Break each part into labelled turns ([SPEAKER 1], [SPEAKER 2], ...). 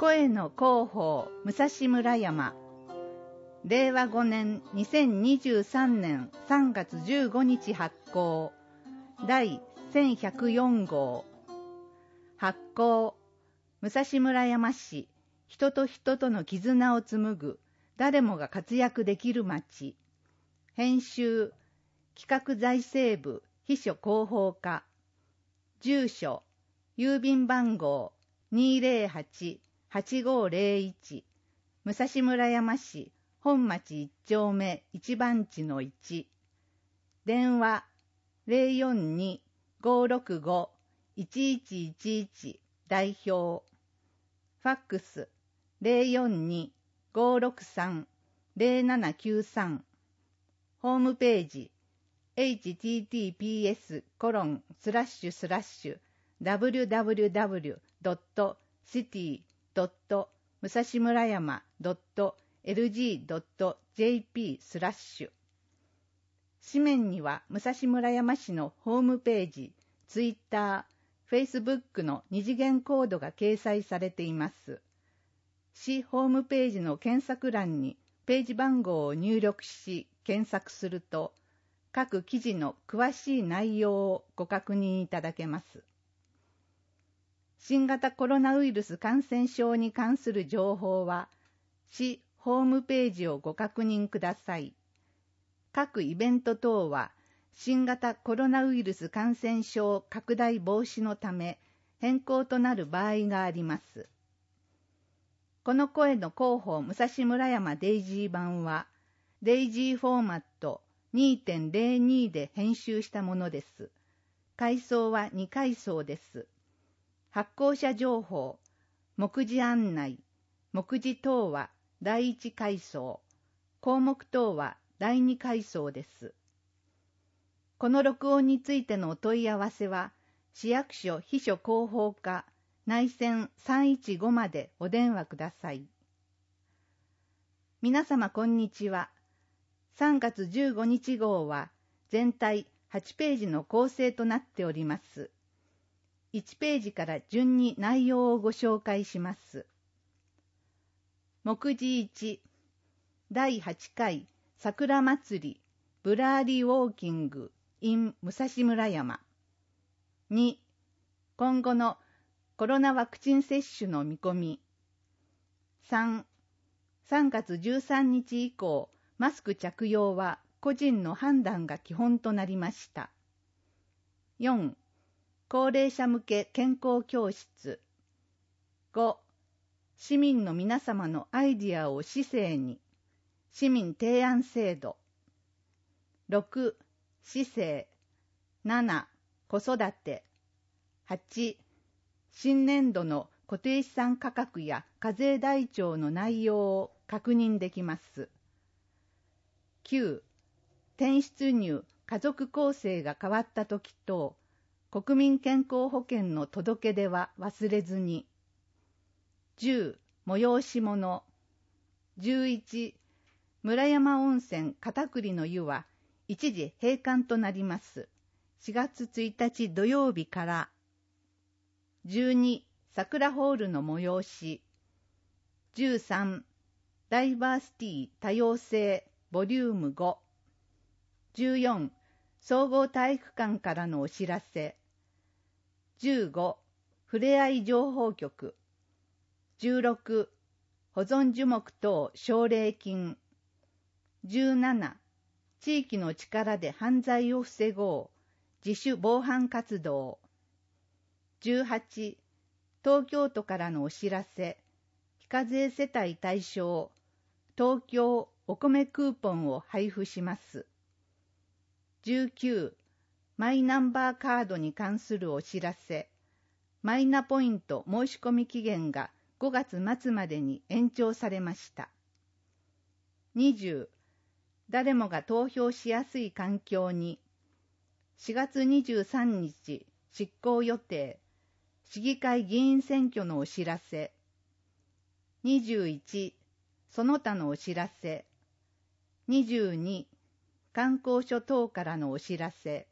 [SPEAKER 1] 声の広報武蔵村山、令和5年2023年3月15日発行、第1104号。発行、武蔵村山市、人と人との絆を紡ぐ誰もが活躍できる街。編集、企画財政部秘書広報課。住所、郵便番号 208-8501、武蔵村山市本町1丁目1番地の1。電話 042-565-1111 代表。ファックス 042-563-0793。ホームページ https://www.city.musashimurayama.lg.jp/ 紙面には武蔵村山市のホームページ、ツイッター、フェイスブックの二次元コードが掲載されています。市ホームページの検索欄にページ番号を入力し検索すると、各記事の詳しい内容をご確認いただけます。新型コロナウイルス感染症に関する情報は、市ホームページをご確認ください。各イベント等は、新型コロナウイルス感染症拡大防止のため変更となる場合があります。この声の広報武蔵村山デイジー版は、デイジーフォーマット 2.02 で編集したものです。階層は2階層です。発行者情報、目次案内、目次等は第1階層、項目等は第2階層です。この録音についてのお問い合わせは、市役所秘書広報課内線315までお電話ください。皆様こんにちは。3月15日号は全体8ページの構成となっております。1ページから順に内容をご紹介します。目次1、第8回桜祭りブラーリーウォーキング in 武蔵村山。2、今後のコロナワクチン接種の見込み。3、3月13日以降、マスク着用は個人の判断が基本となりました。4、高齢者向け健康教室。5、市民の皆様のアイディアを市政に。市民提案制度。6、市政。7、子育て。8、新年度の固定資産価格や課税台帳の内容を確認できます。9、転出入家族構成が変わったとき等、国民健康保険の届け出は忘れずに。10、催し物。11、村山温泉片栗の湯は一時閉館となります。4月1日土曜日から。12、桜ホールの催し。13、ダイバーシティ多様性ボリューム5。14、総合体育館からのお知らせ。15、ふれあい情報局。16、保存樹木等奨励金。17、地域の力で犯罪を防ごう。自主防犯活動。18、東京都からのお知らせ。非課税世帯対象。東京お米クーポンを配布します。19、マイナンバーカードに関するお知らせ。マイナポイント申し込み期限が5月末までに延長されました。20、誰もが投票しやすい環境に。4月23日執行予定。市議会議員選挙のお知らせ。21、その他のお知らせ。22、観光所等からのお知らせ。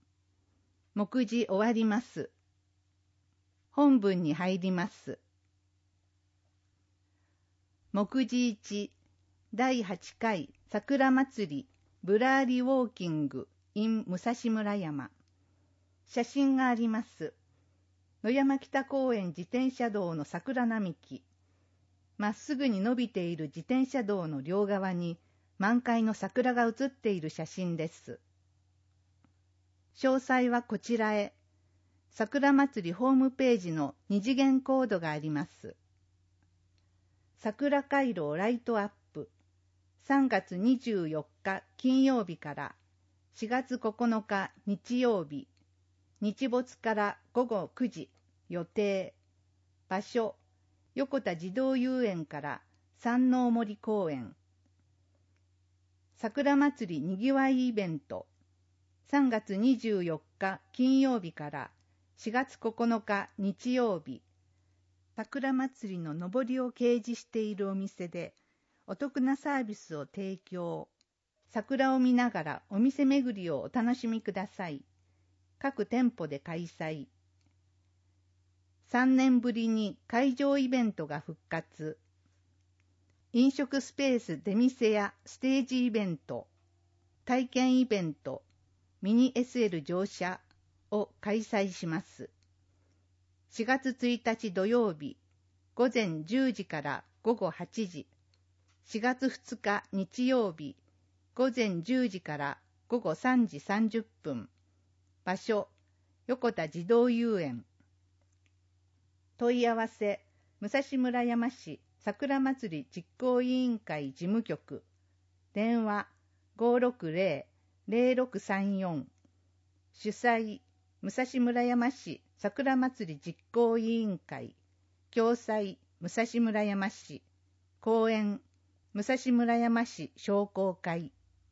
[SPEAKER 1] 目次終わります。本文に入ります。 目次1第8回桜祭りぶらりウォーキング in 武蔵村山。写真があります。野山北公園自転車道の桜並木。まっすぐに伸びている自転車道の両側に満開の桜が写っている写真です。詳細はこちらへ。桜祭りホームページの2次元コードがあります。桜回廊ライトアップ。3月24日金曜日から4月9日日曜日。日没から午後9時。予定。場所。横田児童遊園から山王森公園。桜祭りにぎわいイベント。3月24日金曜日から4月9日日曜日。桜祭りの上りを掲示しているお店でお得なサービスを提供。桜を見ながらお店巡りをお楽しみください。各店舗で開催。3年ぶりに会場イベントが復活。飲食スペース出店やステージイベント、体験イベント、ミニ SL 乗車を開催します。4月1日土曜日、午前10時から午後8時。4月2日日曜日、午前10時から午後3時30分。場所、横田児童遊園。問い合わせ、武蔵村山市桜祭り実行委員会事務局。電話、560-0634。主催、武蔵村山市桜祭り実行委員会。共催、武蔵村山市。公園、武蔵村山市商工会。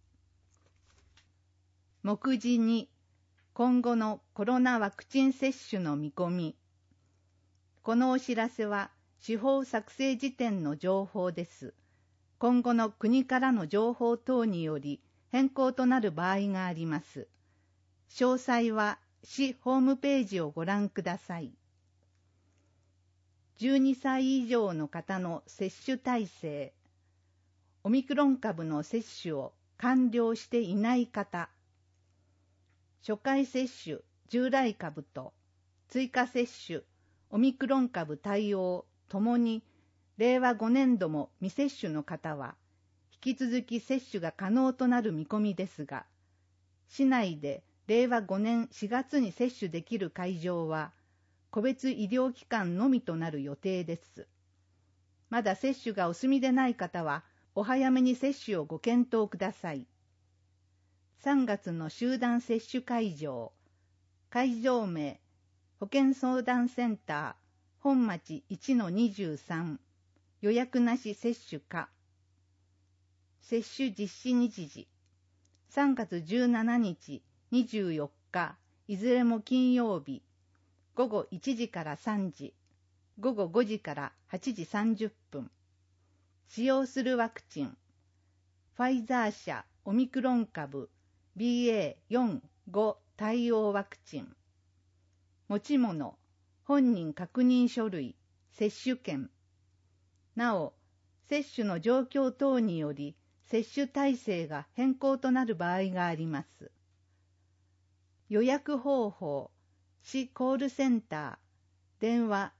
[SPEAKER 1] 目次2、今後のコロナワクチン接種の見込み。このお知らせは、司法作成時点の情報です。今後の国からの情報等により変更となる場合があります。詳細は市ホームページをご覧ください。12歳以上の方の接種体制。オミクロン株の接種を完了していない方。初回接種、従来株と追加接種、オミクロン株対応ともに令和5年度も未接種の方は引き続き接種が可能となる見込みですが、市内で令和5年4月に接種できる会場は個別医療機関のみとなる予定です。まだ接種がお済みでない方はお早めに接種をご検討ください。3月の集団接種会場。会場名、保健相談センター、本町 1-23、予約なし接種可。接種実施日時、3月17日、24日、いずれも金曜日、午後1時から3時、午後5時から8時30分。使用するワクチン、ファイザー社オミクロン株 BA.4、5対応ワクチン。持ち物、本人確認書類、接種券。なお、接種の状況等により、接種体制が変更となる場合があります。予約方法、市コールセンター、電話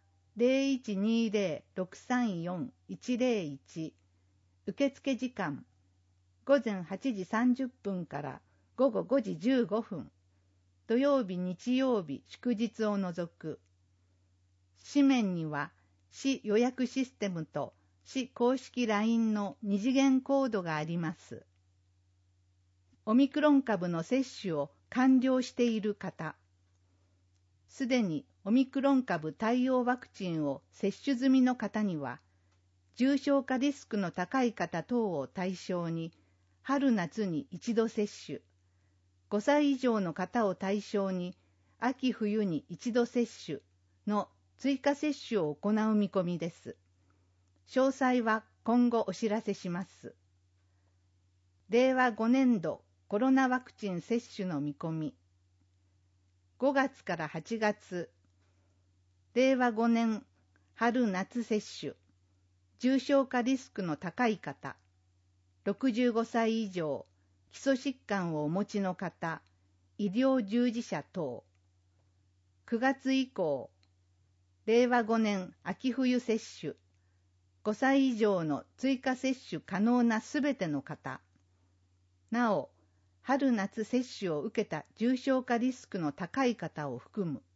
[SPEAKER 1] 0120-634-101。受付時間、午前8時30分から午後5時15分。土曜日、日曜日、祝日を除く。紙面には、市予約システムと市公式 LINE の2次元コードがあります。オミクロン株の接種を完了している方、すでにオミクロン株対応ワクチンを接種済みの方には、重症化リスクの高い方等を対象に、春夏に一度接種、5歳以上の方を対象に秋冬に一度接種の追加接種を行う見込みです。詳細は今後お知らせします。令和5年度コロナワクチン接種の見込み。5月から8月、令和5年春夏接種、 重症化リスクの高い方、65歳以上、基礎疾患をお持ちの方、医療従事者等。9月以降、令和5年秋冬接種、5歳以上の追加接種可能なすべての方、なお、春夏接種を受けた重症化リスクの高い方を含む。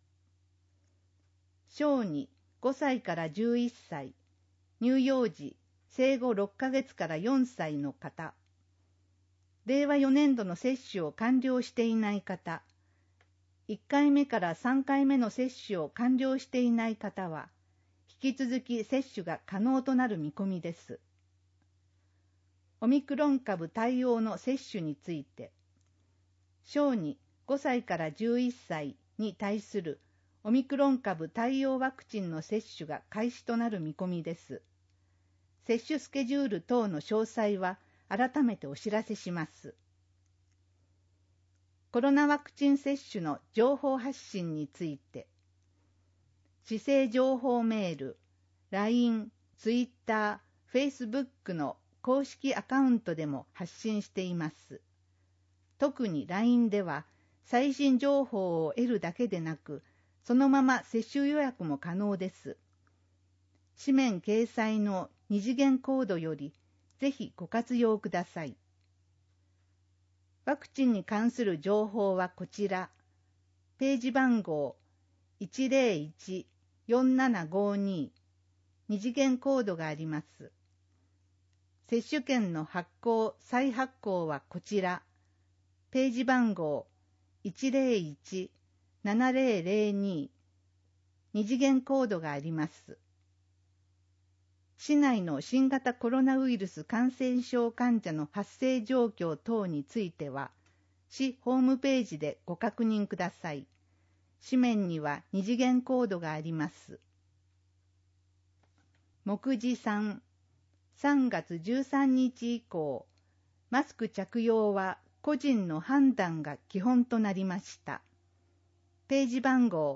[SPEAKER 1] 小児5歳から11歳、乳幼児生後6ヶ月から4歳の方、令和4年度の接種を完了していない方、1回目から3回目の接種を完了していない方は、引き続き接種が可能となる見込みです。オミクロン株対応の接種について、小児5歳から11歳に対するオミクロン株対応ワクチンの接種が開始となる見込みです。接種スケジュール等の詳細は改めてお知らせします。コロナワクチン接種の情報発信について、市政情報メール、LINE、Twitter、Facebook の公式アカウントでも発信しています。特に LINE では最新情報を得るだけでなく、そのまま接種予約も可能です。紙面掲載の二次元コードよりぜひご活用ください。ワクチンに関する情報はこちら。ページ番号 101-4752 二次元コードがあります。接種券の発行・再発行はこちら。ページ番号 101-7002 二次元コードがあります。市内の新型コロナウイルス感染症患者の発生状況等については、市ホームページでご確認ください。紙面には二次元コードがあります。目次3、3月13日以降、マスク着用は個人の判断が基本となりました。ページ番号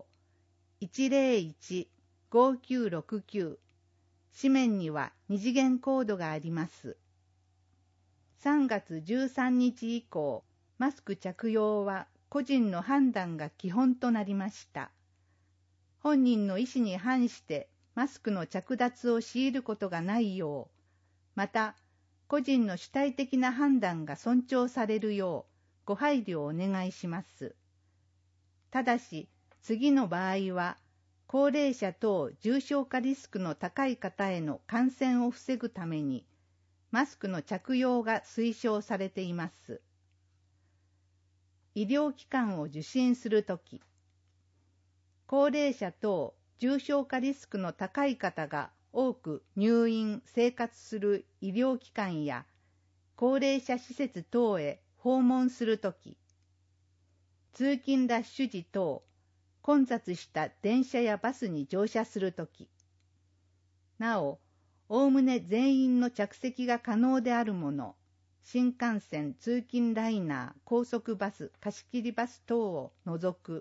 [SPEAKER 1] 101-5969紙面には二次元コードがあります。3月13日以降、マスク着用は個人の判断が基本となりました。本人の意思に反してマスクの着脱を強いることがないよう、また個人の主体的な判断が尊重されるようご配慮をお願いします。ただし、次の場合は、高齢者等重症化リスクの高い方への感染を防ぐために、マスクの着用が推奨されています。医療機関を受診するとき、高齢者等重症化リスクの高い方が多く入院・生活する医療機関や高齢者施設等へ訪問するとき、通勤ラッシュ時等、混雑した電車やバスに乗車するとき、なお、おおむね全員の着席が可能であるもの、新幹線、通勤ライナー、高速バス、貸し切りバス等を除く、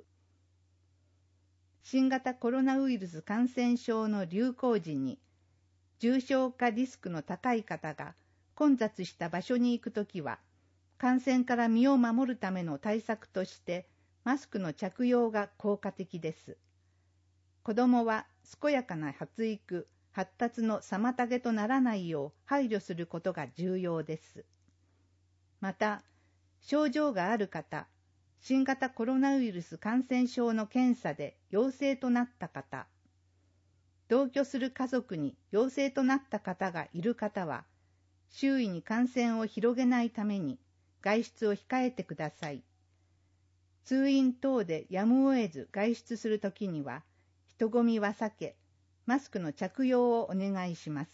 [SPEAKER 1] 新型コロナウイルス感染症の流行時に、重症化リスクの高い方が混雑した場所に行くときは、感染から身を守るための対策として、マスクの着用が効果的です。子どもは健やかな発育、発達の妨げとならないよう配慮することが重要です。また、症状がある方、新型コロナウイルス感染症の検査で陽性となった方、同居する家族に陽性となった方がいる方は、周囲に感染を広げないために外出を控えてください。通院等でやむを得ず外出するときには、人混みは避け、マスクの着用をお願いします。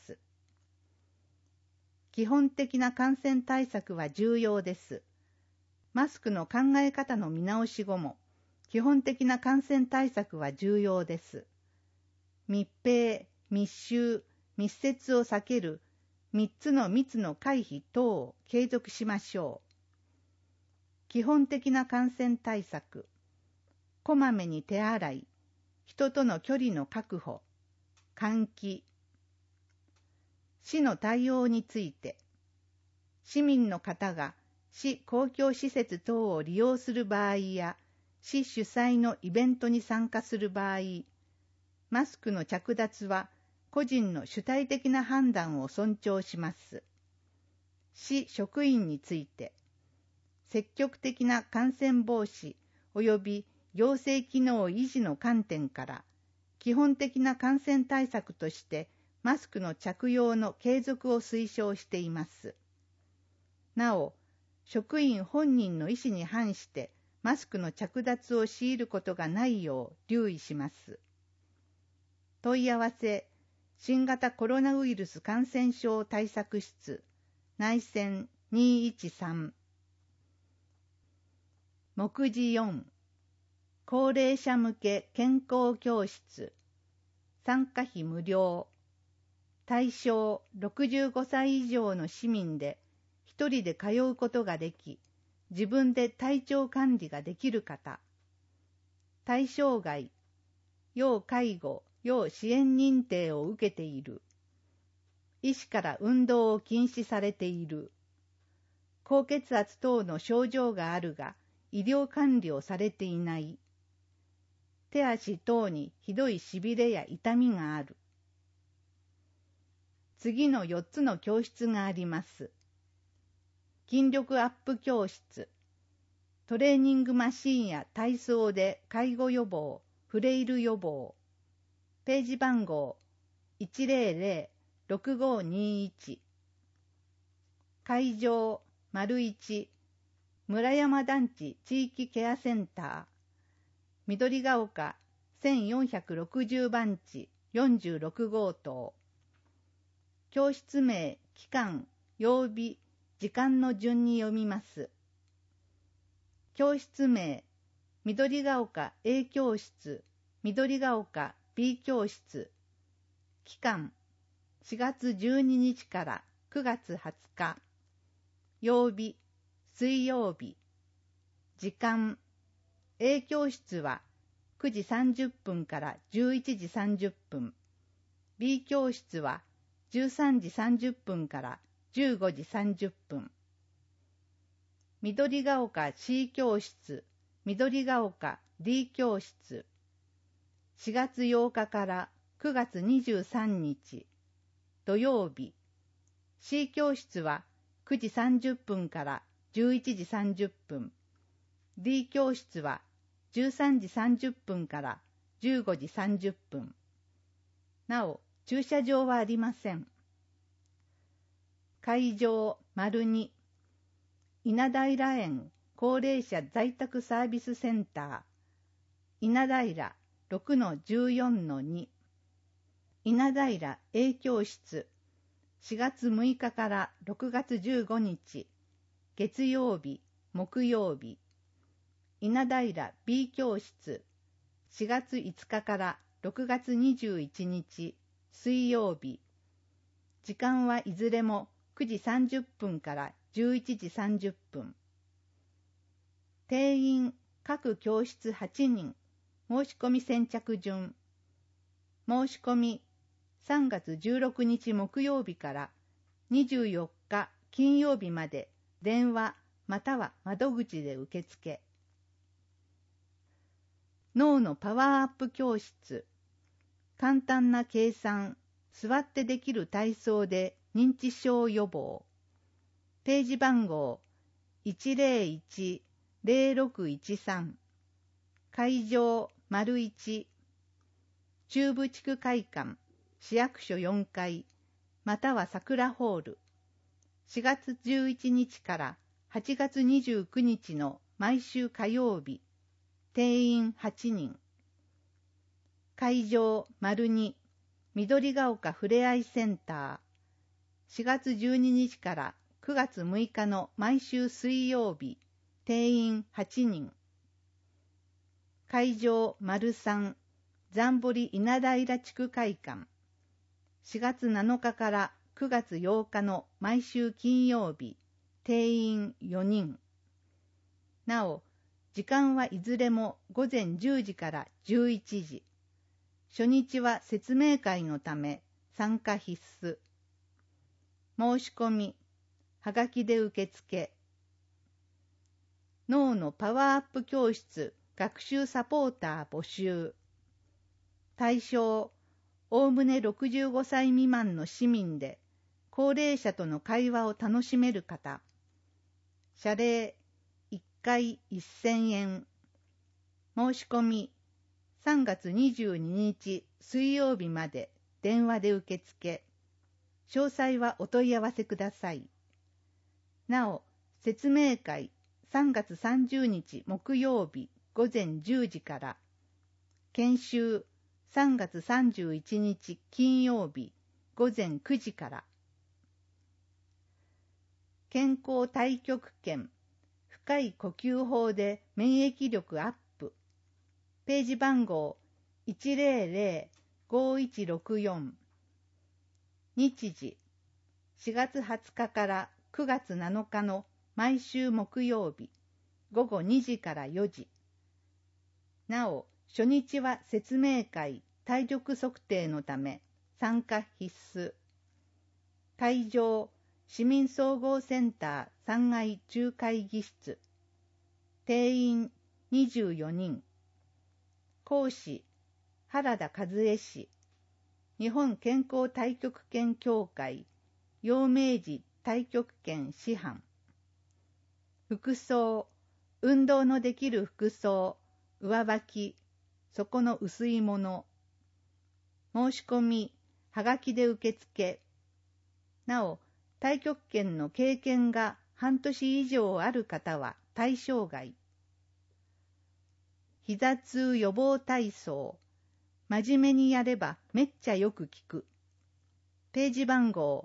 [SPEAKER 1] 基本的な感染対策は重要です。マスクの考え方の見直し後も、基本的な感染対策は重要です。密閉、密集、密接を避ける3つの密の回避等を継続しましょう。基本的な感染対策、こまめに手洗い、人との距離の確保、換気。 市の対応について、市民の方が市公共施設等を利用する場合や、市主催のイベントに参加する場合、マスクの着脱は個人の主体的な判断を尊重します。市職員について、積極的な感染防止及び行政機能維持の観点から、基本的な感染対策としてマスクの着用の継続を推奨しています。なお、職員本人の意思に反してマスクの着脱を強いることがないよう留意します。問い合わせ、新型コロナウイルス感染症対策室、内線213。目次4、高齢者向け健康教室、参加費無料、対象65歳以上の市民で一人で通うことができ、自分で体調管理ができる方、対象外、要介護、要支援認定を受けている、医師から運動を禁止されている、高血圧等の症状があるが、医療管理をされていない、手足等にひどいしびれや痛みがある。次の4つの教室があります。筋力アップ教室、トレーニングマシンや体操で介護予防、フレイル予防、ページ番号 100-6521、会場 ①村山団地地域ケアセンター、緑が丘1460番地46号棟、教室名、期間、曜日、時間の順に読みます。教室名、緑が丘 A 教室、緑が丘 B 教室、期間、4月12日から9月20日、曜日、水曜日、時間、A 教室は9時30分から11時30分、B 教室は13時30分から15時30分。緑が丘 C 教室、緑が丘 D 教室、4月8日から9月23日、土曜日、C 教室は9時30分から11時30分、D 教室は13時30分から15時30分。なお、駐車場はありません。会場 ②稲平園高齢者在宅サービスセンター、稲平 6-14-2、稲平 A 教室、4月6日から6月15日、月曜日、木曜日、稲平 B 教室、4月5日から6月21日、水曜日、時間はいずれも9時30分から11時30分。定員各教室8人、申し込み先着順。申し込み3月16日木曜日から24日金曜日まで電話または窓口で受付。脳のパワーアップ教室。簡単な計算、座ってできる体操で認知症予防。ページ番号 101-0613、会場 ①中部地区会館、市役所4階、または桜ホール、4月11日から8月29日の毎週火曜日、定員8人。会場 ②緑が丘ふれあいセンター、4月12日から9月6日の毎週水曜日、定員8人。会場 ③残堀稲平地区会館、4月7日から9月8日の毎週金曜日、定員4人。なお、時間はいずれも午前10時から11時。初日は説明会のため参加必須。 申し込み、はがきで受付。脳のパワーアップ教室学習サポーター募集。対象、おおむね65歳未満の市民で、高齢者との会話を楽しめる方。謝礼、1回1000円。申し込み、3月22日水曜日まで電話で受付。詳細はお問い合わせください。なお、説明会3月30日木曜日午前10時から、研修3月31日金曜日午前9時から。健康太極拳、深い呼吸法で免疫力アップ。ページ番号100-5164。日時、4月20日から9月7日の毎週木曜日、午後2時から4時。なお、初日は説明会、体力測定のため、参加必須。会場、市民総合センター3階中会議室。定員24人。講師、原田和恵氏。日本健康太極拳協会、陽明寺太極拳師範。服装、運動のできる服装、上履き、底の薄いもの。申し込み、はがきで受付。なお、太極拳の経験が半年以上ある方は対象外。膝痛予防体操。真面目にやればめっちゃよく効く。ページ番号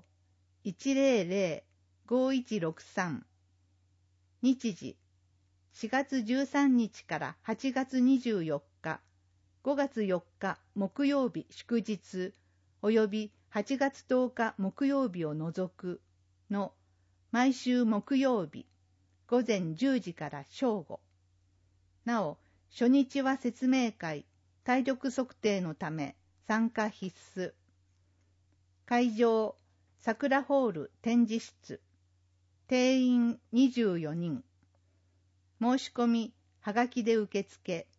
[SPEAKER 1] 100-5163。日時、4月13日から8月24日、5月4日木曜日祝日、および8月10日木曜日を除くの毎週木曜日、午前10時から正午。なお、初日は説明会、体力測定のため参加必須。会場、桜ホール展示室。定員24人。申し込み、はがきで受付。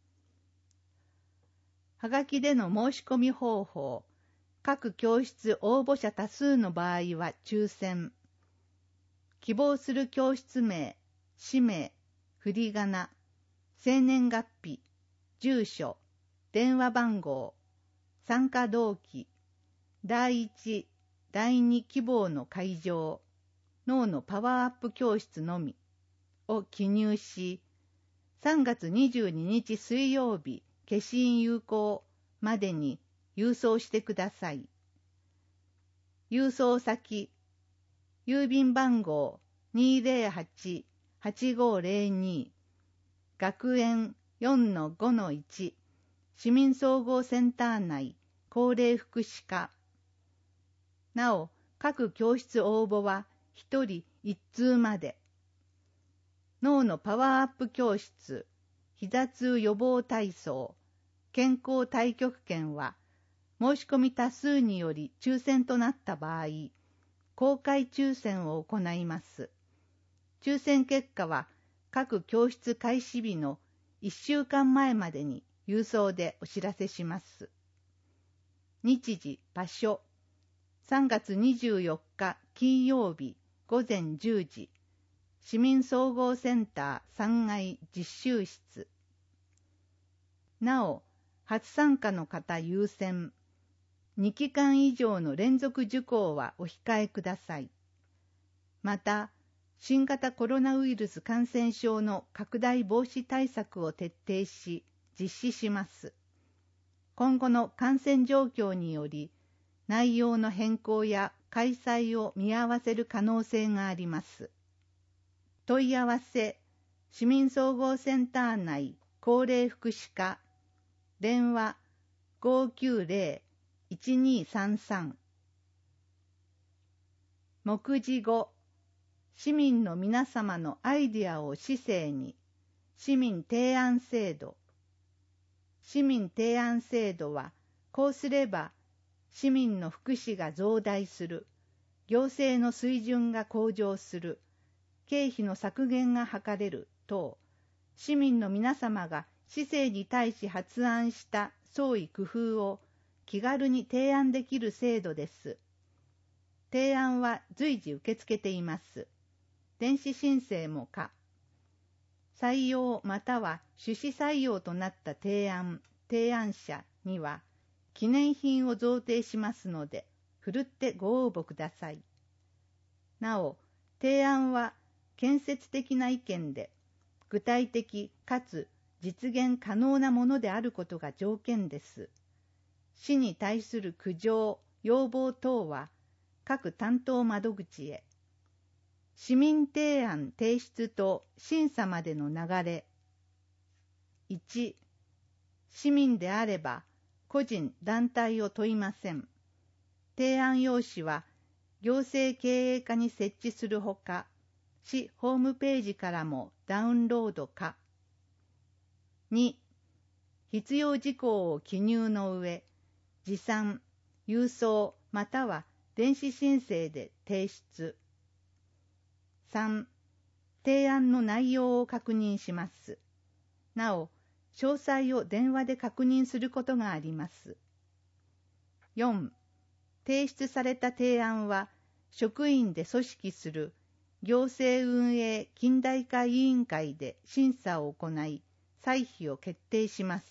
[SPEAKER 1] はがきでの申し込み方法。各教室応募者多数の場合は抽選。希望する教室名、氏名、振り仮名、生年月日、住所、電話番号、参加動機、第1、第2希望の会場、脳のパワーアップ教室のみを記入し、3月22日水曜日消印有効までに郵送してください。郵送先、郵便番号 208-8502 学園 4-5-1 市民総合センター内高齢福祉課。なお、各教室応募は1人1通まで。脳のパワーアップ教室、膝痛予防体操、健康太極拳は、申し込み多数により抽選となった場合、公開抽選を行います。抽選結果は、各教室開始日の1週間前までに郵送でお知らせします。日時、場所、3月24日金曜日午前10時、市民総合センター3階実習室。なお、初参加の方優先。2期間以上の連続受講はお控えください。また、新型コロナウイルス感染症の拡大防止対策を徹底し、実施します。今後の感染状況により、内容の変更や開催を見合わせる可能性があります。問い合わせ、市民総合センター内高齢福祉課、電話 590-1233。目次5、市民の皆様のアイデアを市政に、市民提案制度。市民提案制度は、こうすれば、市民の福祉が増大する、 行政の水準が向上する、経費の削減が図れる等、市民の皆様が市政に対し発案した創意工夫を気軽に提案できる制度です。提案は随時受け付けています。電子申請も可。採用または趣旨採用となった提案者には記念品を贈呈しますので、ふるってご応募ください。なお、提案は建設的な意見で、具体的かつ実現可能なものであることが条件です。市に対する苦情、要望等は各担当窓口へ。市民提案提出と審査までの流れ。1、市民であれば個人団体を問いません。提案用紙は行政経営課に設置するほか、市ホームページからもダウンロード可。2、必要事項を記入の上、持参、郵送または電子申請で提出。3、提案の内容を確認します。なお、詳細を電話で確認することがあります。4、提出された提案は職員で組織する行政運営近代化委員会で審査を行い、歳費を決定します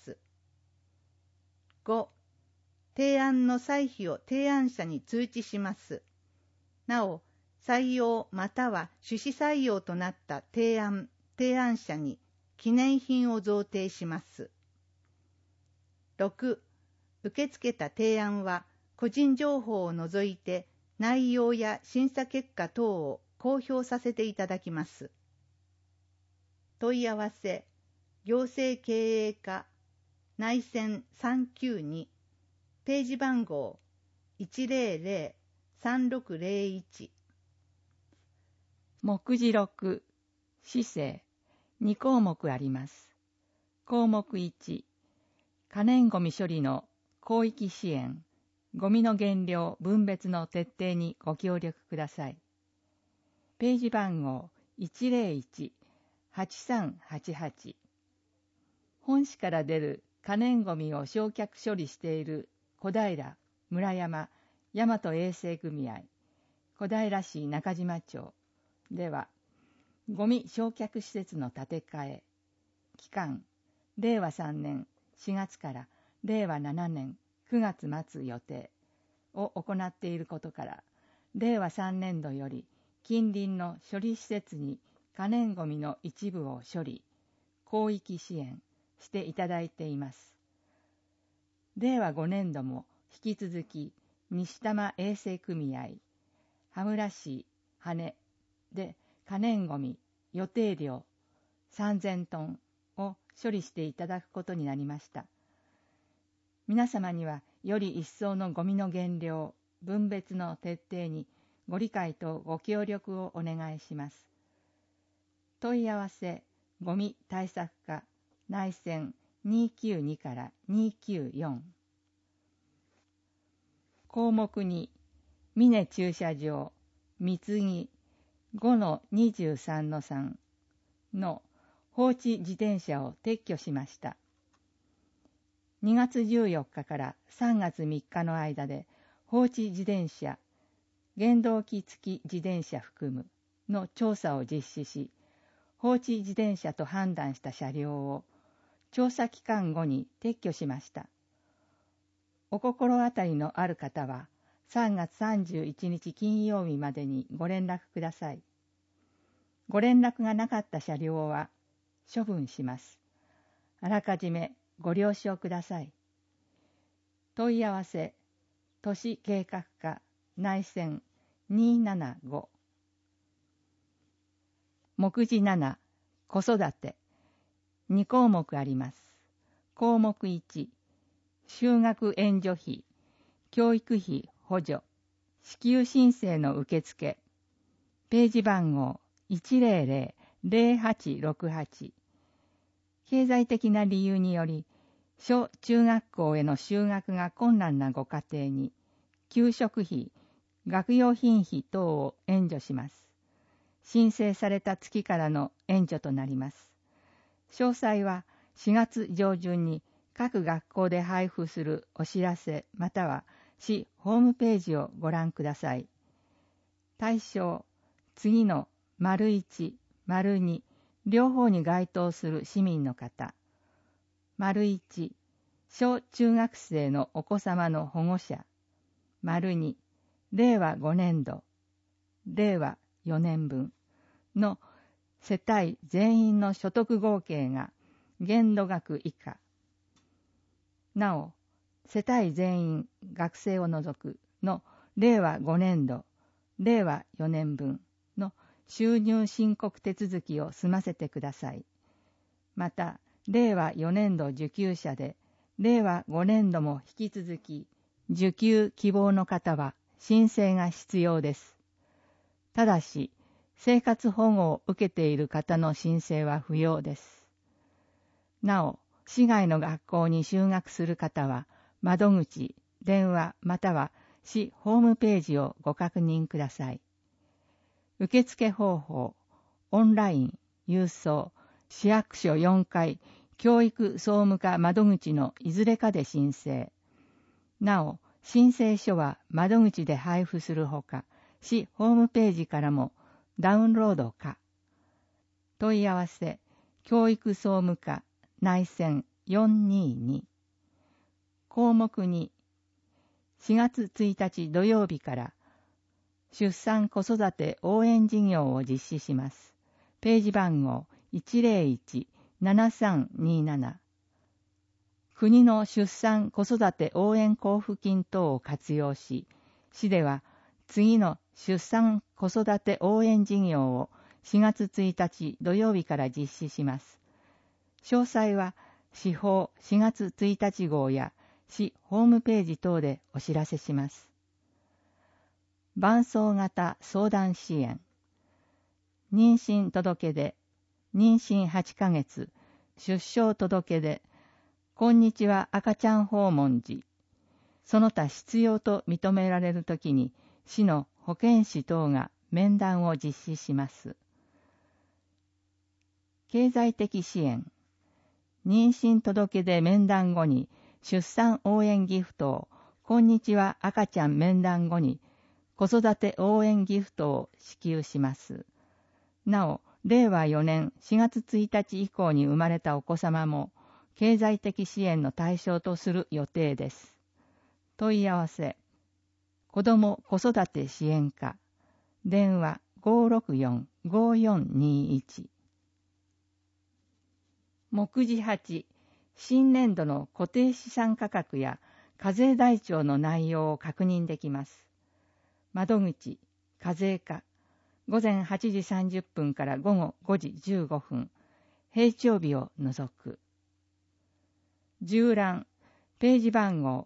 [SPEAKER 1] 。5、提案の歳費を提案者に通知します。なお、採用または趣旨採用となった提案者に記念品を贈呈します。6、受け付けた提案は個人情報を除いて内容や審査結果等を公表させていただきます。問い合わせ、行政経営課、内線392、ページ番号 100-3601。
[SPEAKER 2] 目次録、市政、2項目あります。項目1、可燃ごみ処理の広域支援、ゴミの減量分別の徹底にご協力ください。ページ番号 101-8388。本市から出る可燃ごみを焼却処理している小平、村山、大和衛生組合、小平市中島町では、ゴミ焼却施設の建て替え、期間、令和3年4月から令和7年9月末予定を行っていることから、令和3年度より近隣の処理施設に可燃ごみの一部を処理、広域支援していただいています。令和5年度も引き続き西多摩衛生組合、羽村市羽で可燃ごみ予定量3000トンを処理していただくことになりました。皆様にはより一層のゴミの減量、分別の徹底にご理解とご協力をお願いします。問い合わせ、ゴミ対策課、内線292から294。項目2、峰駐車場、三木5-23-3の放置自転車を撤去しました。2月14日から3月3日の間で放置自転車、原動機付き自転車含むの調査を実施し、放置自転車と判断した車両を調査期間後に撤去しました。お心当たりのある方は3月31日金曜日までにご連絡ください。ご連絡がなかった車両は処分します。あらかじめご了承ください。問い合わせ、都市計画課内線275。目次7、子育て。2項目あります。項目1、就学援助費、教育費補助、支給申請の受付。ページ番号100-0868。経済的な理由により、小中学校への就学が困難なご家庭に、給食費、 学用品費等を援助します。申請された月からの援助となります。詳細は4月上旬に各学校で配布するお知らせまたは市ホームページをご覧ください。対象、次の丸1、丸2、両方に該当する市民の方。丸1、小中学生のお子様の保護者。丸2、令和5年度、令和4年分の世帯全員の所得合計が限度額以下。なお、世帯全員学生を除くの令和5年度、令和4年分の収入申告手続きを済ませてください。また、令和4年度受給者で、令和5年度も引き続き受給希望の方は申請が必要です。ただし、生活保護を受けている方の申請は不要です。なお、市外の学校に就学する方は、窓口、電話または市ホームページをご確認ください。受付方法、オンライン、郵送、市役所4階、教育総務課窓口のいずれかで申請。なお、申請書は窓口で配布するほか、市ホームページからもダウンロードか。問い合わせ、教育総務課内線422。項目2、4月1日土曜日から出産子育て応援事業を実施します。ページ番号101-7327。国の出産子育て応援交付金等を活用し、市では次の出産子育て応援事業を4月1日土曜日から実施します。詳細は市法4月1日号や市ホームページ等でお知らせします。伴走型相談支援。妊娠届出、妊娠8ヶ月、出生届出、こんにちは赤ちゃん訪問時、その他必要と認められるときに、市の保健師等が面談を実施します。経済的支援。妊娠届出面談後に、出産応援ギフトを、こんにちは赤ちゃん面談後に、子育て応援ギフトを支給します。なお、令和4年4月1日以降に生まれたお子様も、経済的支援の対象とする予定です。問い合わせ、子ども子育て支援課、電話564-5421。目次8、新年度の固定資産価格や課税台帳の内容を確認できます。窓口、課税課、午前8時30分から午後5時15分、平朝日を除く。縦覧、ページ番号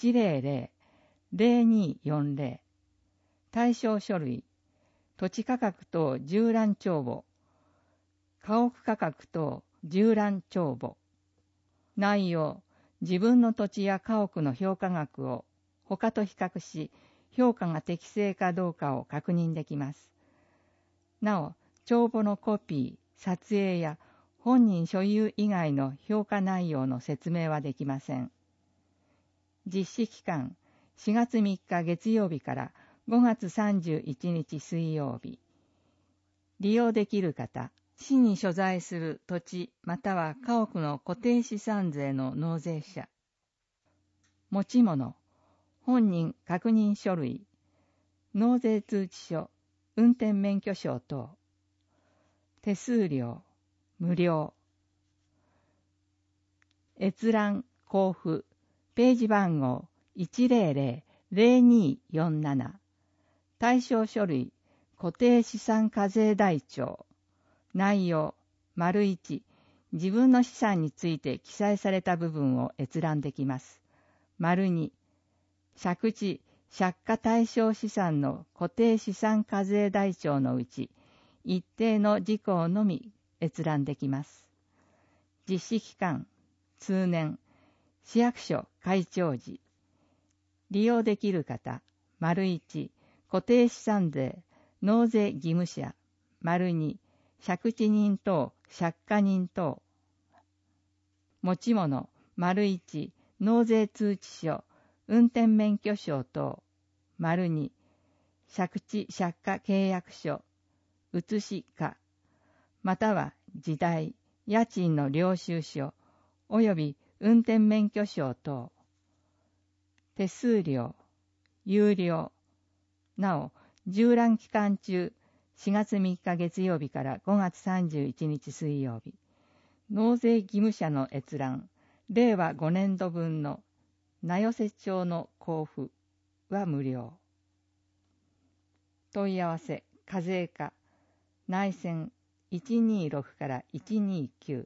[SPEAKER 2] 100-0240。対象書類、土地価格等縦覧帳簿、家屋価格等縦覧帳簿。内容、自分の土地や家屋の評価額を他と比較し、評価が適正かどうかを確認できます。なお、帳簿のコピー、撮影や本人所有以外の評価内容の説明はできません。実施期間、4月3日月曜日から5月31日水曜日。利用できる方、市に所在する土地または家屋の固定資産税の納税者。持ち物、本人確認書類、納税通知書、運転免許証等。手数料、無料。閲覧、交付、ページ番号100-0247。対象書類、固定資産課税台帳。内容、丸1、自分の資産について記載された部分を閲覧できます。丸2、借地、借家対象資産の固定資産課税台帳のうち、一定の事項のみ閲覧できます。実施期間、通年、市役所開庁時。利用できる方、丸1、 固定資産税、納税義務者、2、借地人等、借家人等。持ち物、1、納税通知書、運転免許証等、2、借地借家契約書、写しか、または地代、家賃の領収書、および運転免許証等。手数料、有料。なお、従覧期間中、4月3日月曜日から5月31日水曜日、納税義務者の閲覧、令和5年度分の名寄せ帳の交付は無料。問い合わせ、課税課、内線126から129。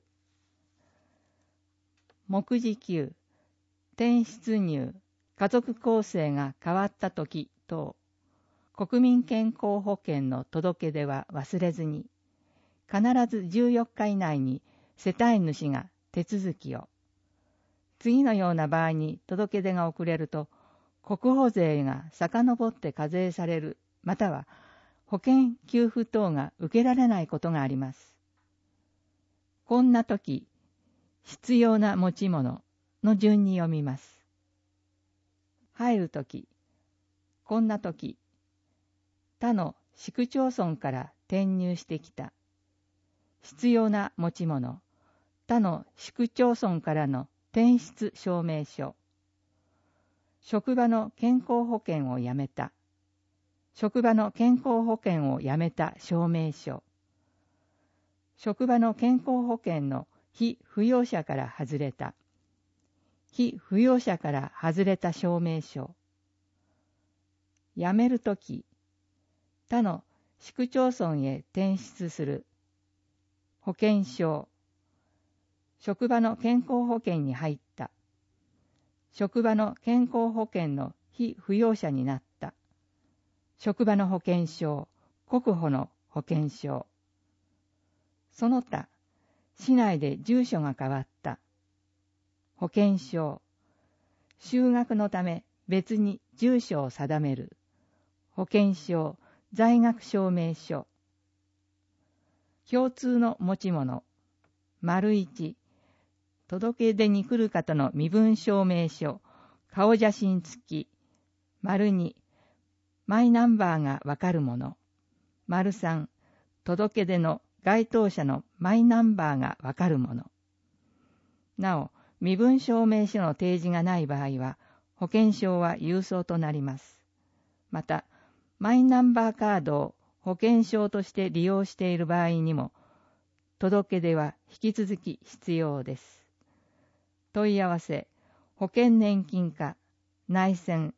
[SPEAKER 2] 目次9、転出入、家族構成が変わったとき等、国民健康保険の届け出は忘れずに、必ず14日以内に世帯主が手続きを。次のような場合に届け出が遅れると、国保税が遡って課税される、または保険給付等が受けられないことがあります。こんな時、必要な持ち物の順に読みます。入るとき、こんなとき、他の市区町村から転入してきた。必要な持ち物、他の市区町村からの転出証明書。職場の健康保険をやめた。職場の健康保険をやめた証明書。職場の健康保険の被扶養者から外れた。被扶養者から外れた証明書。辞めるとき、他の市区町村へ転出する。保険証。職場の健康保険に入った。職場の健康保険の被扶養者になった。職場の保険証、国保の保険証。その他、市内で住所が変わった。保険証。就学のため別に住所を定める。保険証、在学証明書。共通の持ち物。1、届け出に来る方の身分証明書、顔写真付き。2、マイナンバーがわかるもの。3、届け出の該当者のマイナンバーがわかるもの。なお、身分証明書の提示がない場合は、保険証は郵送となります。また、マイナンバーカードを保険証として利用している場合にも、届け出は引き続き必要です。問い合わせ、保険年金課、内線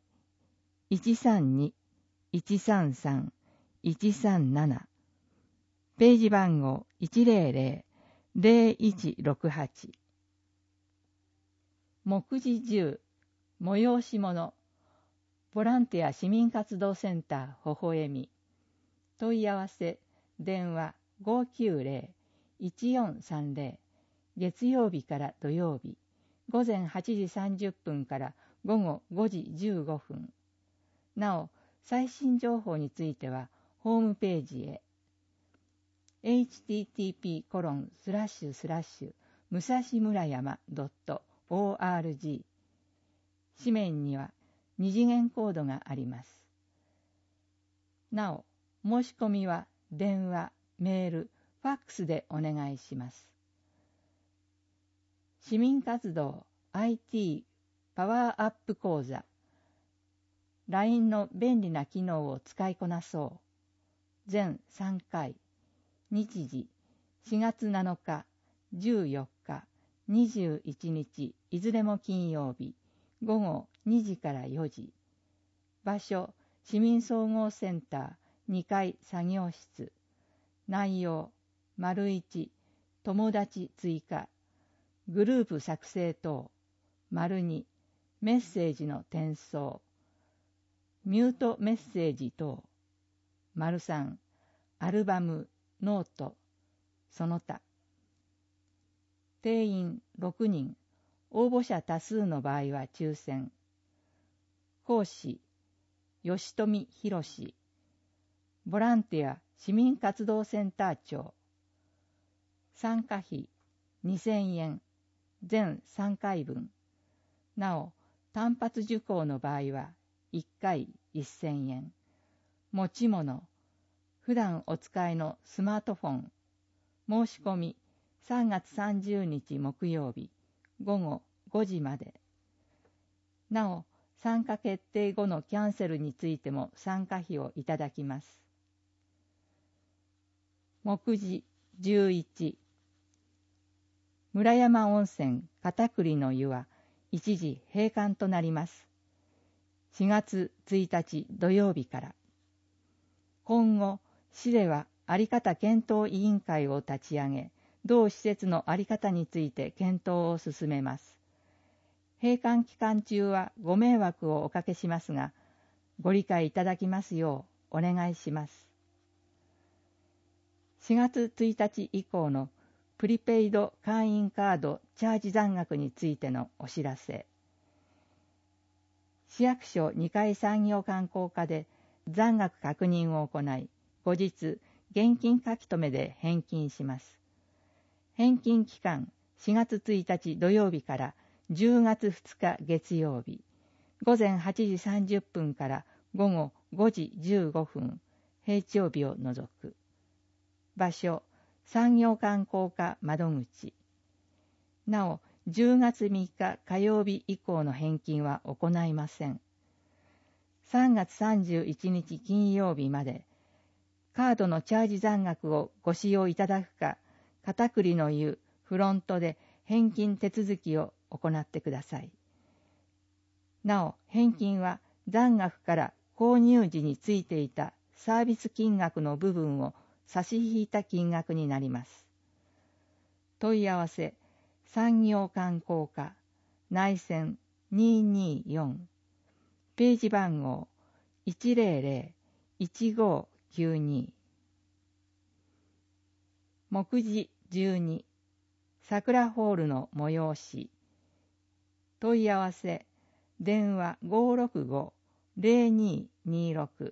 [SPEAKER 2] 132-133-137、ページ番号 100-0168。目次10、催し物、ボランティア市民活動センターほほえみ。問い合わせ、電話 590-1430、月曜日から土曜日、午前8時30分から午後5時15分。なお、最新情報については、ホームページへ。http:// 武蔵村山 .org。紙面には二次元コードがあります。なお、申し込みは電話、メール、ファックスでお願いします。市民活動 IT パワーアップ講座。LINE の便利な機能を使いこなそう。全3回。日時4月7日、14日、21日、いずれも金曜日、午後2時から4時。場所、市民総合センター2階作業室。内容、1、友達追加。グループ作成等。2、メッセージの転送。ミュートメッセージ等。3、アルバム、ノート、その他。定員6人、応募者多数の場合は抽選。講師、 吉富博、ボランティア市民活動センター長。参加費2000円、全3回分。なお、単発受講の場合は1回1000円。持ち物、普段お使いのスマートフォン。申し込み3月30日木曜日午後5時まで。なお、参加決定後のキャンセルについても参加費をいただきます。目次11、村山温泉片栗の湯は一時閉館となります。4月1日土曜日から。今後、市ではあり方検討委員会を立ち上げ、同施設のあり方について検討を進めます。閉館期間中はご迷惑をおかけしますが、ご理解いただきますようお願いします。4月1日以降のプリペイド会員カードチャージ残額についてのお知らせ。市役所2階産業観光課で残額確認を行い、後日現金書き留めで返金します。返金期間4月1日土曜日から10月2日月曜日、午前8時30分から午後5時15分、平曜日を除く。場所、産業観光課窓口。なお、10月3日火曜日以降の返金は行いません。3月31日金曜日まで、カードのチャージ残額をご使用いただくか、片栗の湯フロントで返金手続きを行ってください。なお、返金は残額から購入時についていたサービス金額の部分を差し引いた金額になります。問い合わせ、産業観光課、内線224、ページ番号 100-1592。目次12、桜ホールの催し。問い合わせ、電話 565-0226。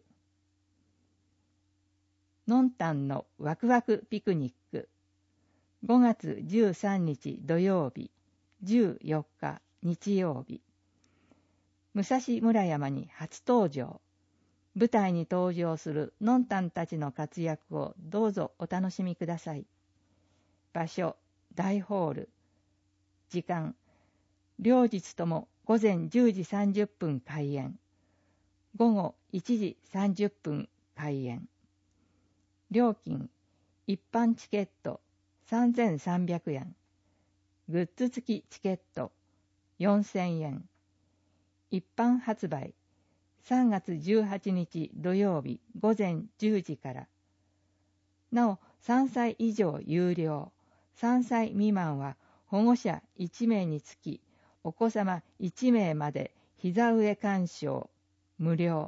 [SPEAKER 2] のんたんのワクワクピクニック。5月13日土曜日、14日日曜日。武蔵村山に初登場。舞台に登場するのんたんたちの活躍をどうぞお楽しみください。場所、大ホール。時間、両日とも午前10時30分開演。午後1時30分開演。料金、一般チケット3300円。グッズ付きチケット4000円。一般発売3月18日土曜日午前10時から。なお、3歳以上有料、3歳未満は保護者1名につき、お子様1名まで膝上鑑賞無料。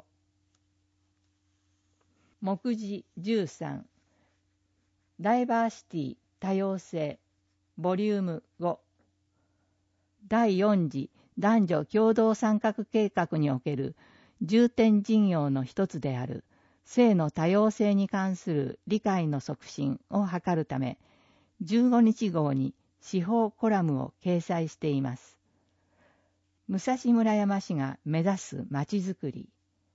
[SPEAKER 2] 目次13、ダイバーシティ多様性ボリューム5、第4次男女共同参画計画における重点事業の一つである性の多様性に関する理解の促進を図るため、15日号に司法コラムを掲載しています。武蔵村山市が目指すまちづくり。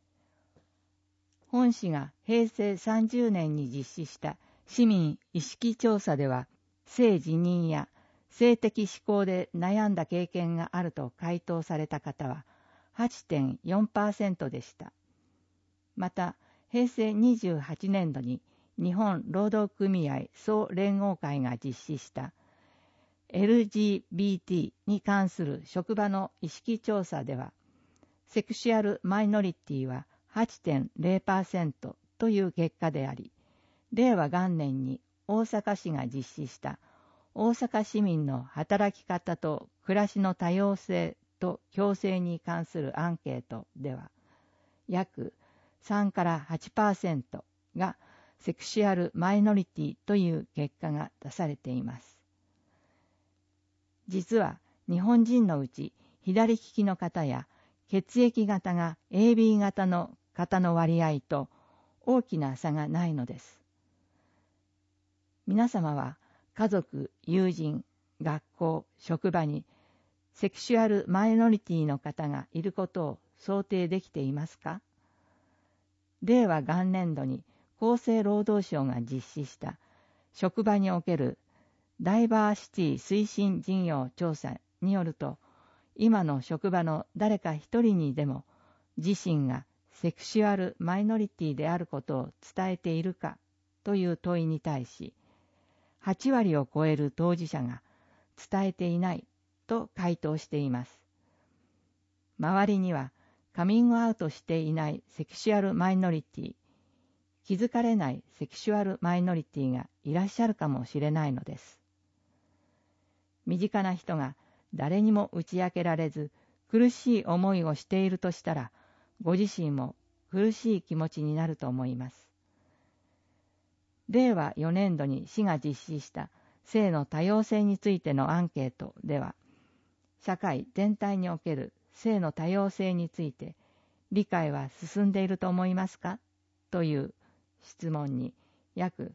[SPEAKER 2] 本市が平成30年に実施した市民意識調査では、性自認や性的指向で悩んだ経験があると回答された方は 8.4% でした。また、平成28年度に日本労働組合総連合会が実施したLGBT に関する職場の意識調査では、セクシュアルマイノリティは 8.0% という結果であり、令和元年に大阪市が実施した大阪市民の働き方と暮らしの多様性と共生に関するアンケートでは、約3から 8% がセクシュアルマイノリティという結果が出されています。実は日本人のうち左利きの方や血液型が AB 型の方の割合と大きな差がないのです。皆様は家族、友人、学校、職場にセクシュアルマイノリティの方がいることを想定できていますか？令和元年度に厚生労働省が実施した職場におけるダイバーシティ推進事業調査によると、今の職場の誰か一人にでも自身がセクシュアルマイノリティであることを伝えているかという問いに対し、8割を超える当事者が伝えていないと回答しています。周りにはカミングアウトしていないセクシュアルマイノリティ、気づかれないセクシュアルマイノリティがいらっしゃるかもしれないのです。身近な人が誰にも打ち明けられず苦しい思いをしているとしたら、ご自身も苦しい気持ちになると思います。令和4年度に市が実施した性の多様性についてのアンケートでは、社会全体における性の多様性について理解は進んでいると思いますかという質問に、約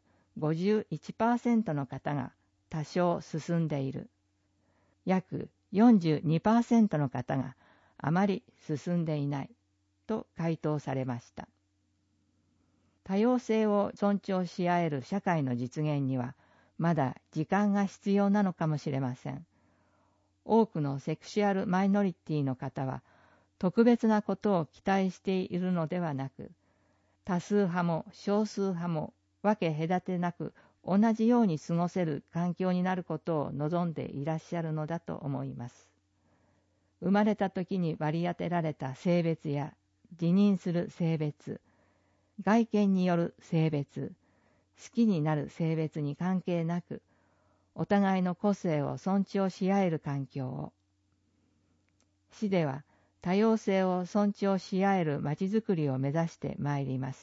[SPEAKER 2] 51% の方が多少進んでいる、約 42% の方があまり進んでいないと回答されました。多様性を尊重し合える社会の実現にはまだ時間が必要なのかもしれません。多くのセクシュアルマイノリティの方は特別なことを期待しているのではなく、多数派も少数派も分け隔てなく同じように過ごせる環境になることを望んでいらっしゃるのだと思います。生まれた時に割り当てられた性別や自認する性別、外見による性別、好きになる性別に関係なく、お互いの個性を尊重し合える環境を、市では多様性を尊重し合えるまちづくりを目指してまいります。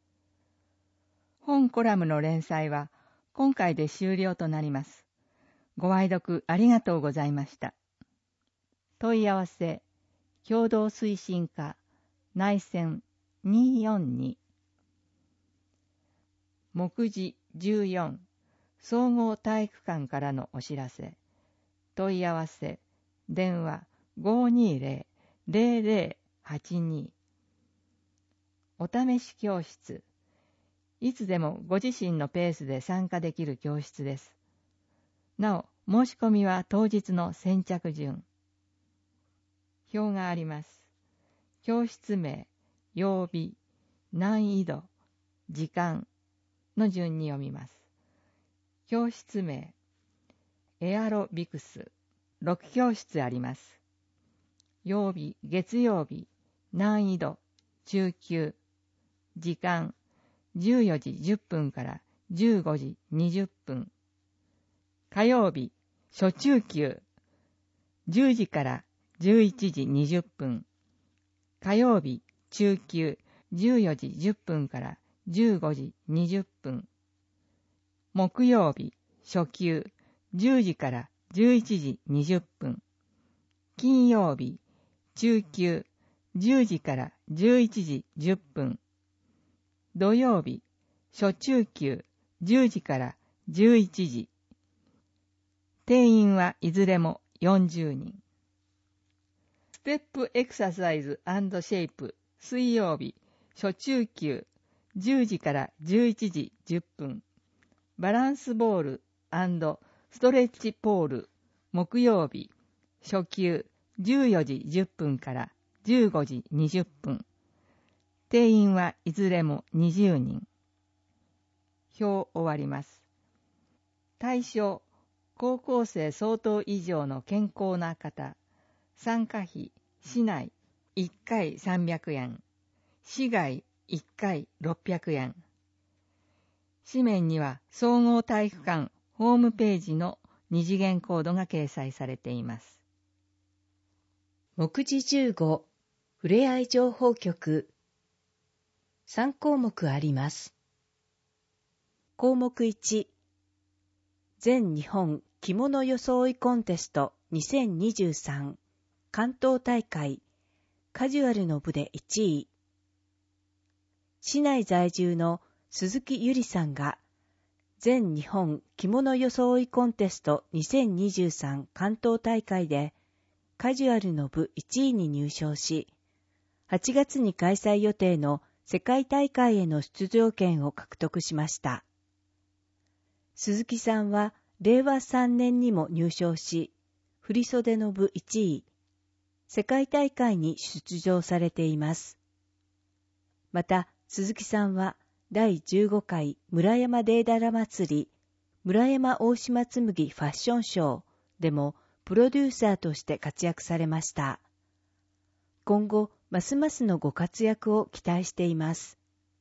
[SPEAKER 2] 本コラムの連載は今回で終了となります。ご愛読ありがとうございました。問い合わせ、共同推進課、内線242。目次14、総合体育館からのお知らせ。問い合わせ、電話 520-0082。お試し教室。いつでもご自身のペースで参加できる教室です。なお、申し込みは当日の先着順。表があります。教室名、曜日、難易度、時間の順に読みます。教室名、エアロビクス、6教室あります。曜日、月曜日、難易度、中級、時間、14時10分から15時20分。火曜日、初中級、10時から11時20分。火曜日、中級、14時10分から15時20分。木曜日、初級、10時から11時20分。金曜日、中級、10時から11時10分。土曜日、初中級、10時から11時。定員はいずれも40人。ステップエクササイズ&シェイプ、水曜日、初中級、10時から11時10分。バランスボール&ストレッチポール、木曜日、初級、14時10分から15時20分。定員はいずれも20人。表終わります。対象、高校生相当以上の健康な方。参加費、市内1回300円。市外1回600円。紙面には総合体育館ホームページの二次元コードが掲載されています。
[SPEAKER 3] 目次15、ふれあい情報局。3項目あります。項目1、全日本着物装いコンテスト2023関東大会カジュアルの部で1位。 市内在住の鈴木ゆりさんが、全日本着物装いコンテスト2023関東大会でカジュアルの部1位に入賞し、8月に開催予定の世界大会への出場権を獲得しました。鈴木さんは令和3年にも入賞し、振袖の部1位、世界大会に出場されています。また、鈴木さんは第15回村山デーダラ祭り、村山大島紬ファッションショーでもプロデューサーとして活躍されました。今後、ますますのご活躍を期待しています。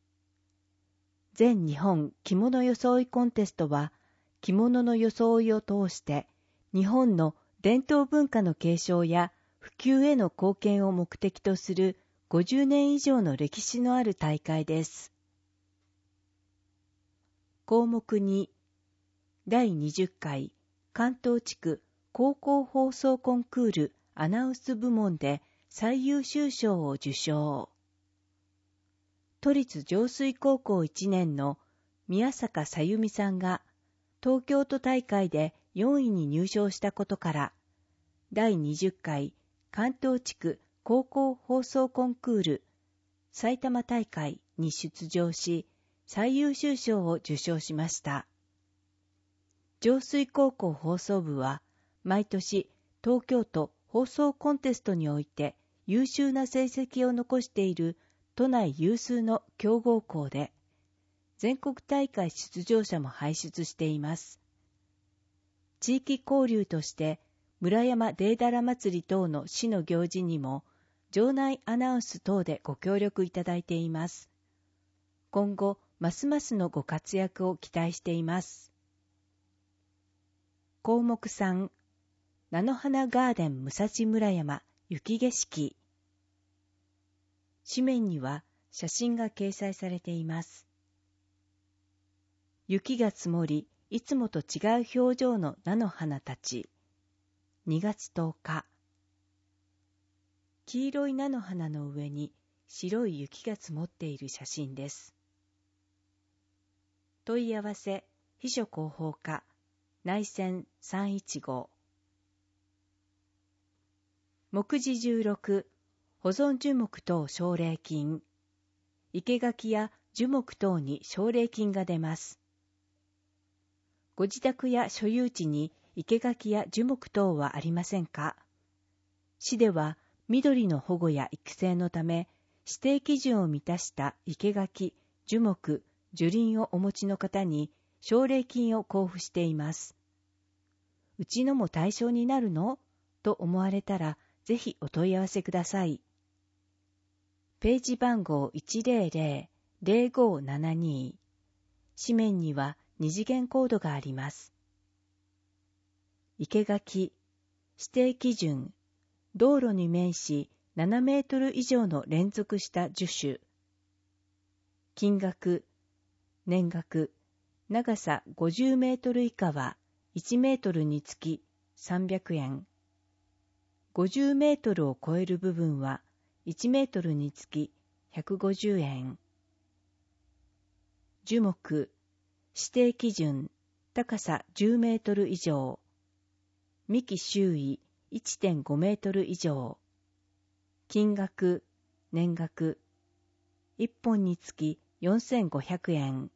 [SPEAKER 3] 全日本着物装いコンテストは、着物の装いを通して日本の伝統文化の継承や普及への貢献を目的とする50年以上の歴史のある大会です。項目2、第20回関東地区高校放送コンクールアナウンス部門で最優秀賞を受賞。都立上水高校1年の宮坂さゆみさんが東京都大会で4位に入賞したことから、第20回関東地区高校放送コンクール埼玉大会に出場し、最優秀賞を受賞しました。上水高校放送部は、毎年東京都放送コンテストにおいて優秀な成績を残している都内有数の強豪校で、全国大会出場者も輩出しています。地域交流として村山デーダラ祭り等の市の行事にも場内アナウンス等でご協力いただいています。今後ますますのご活躍を期待しています。項目3、菜の花ガーデン武蔵村山雪景色。紙面には写真が掲載されています。雪が積もり、いつもと違う表情の菜の花たち。2月10日。黄色い菜の花の上に白い雪が積もっている写真です。問い合わせ、秘書広報課、内線315。目次16、保存樹木等奨励金。生垣や樹木等に奨励金が出ます。ご自宅や所有地に生垣や樹木等はありませんか？市では緑の保護や育成のため、指定基準を満たした生垣、樹木、樹林をお持ちの方に奨励金を交付しています。うちのも対象になるの？と思われたら、ぜひお問い合わせください。ページ番号 100-0572。紙面には二次元コードがあります。生垣、指定基準、道路に面し7メートル以上の連続した樹種。金額、年額、長さ50メートル以下は1メートルにつき300円。50メートルを超える部分は1メートルにつき150円。樹木、指定基準、高さ10メートル以上。幹周囲 1.5 メートル以上。金額、年額。1本につき4500円。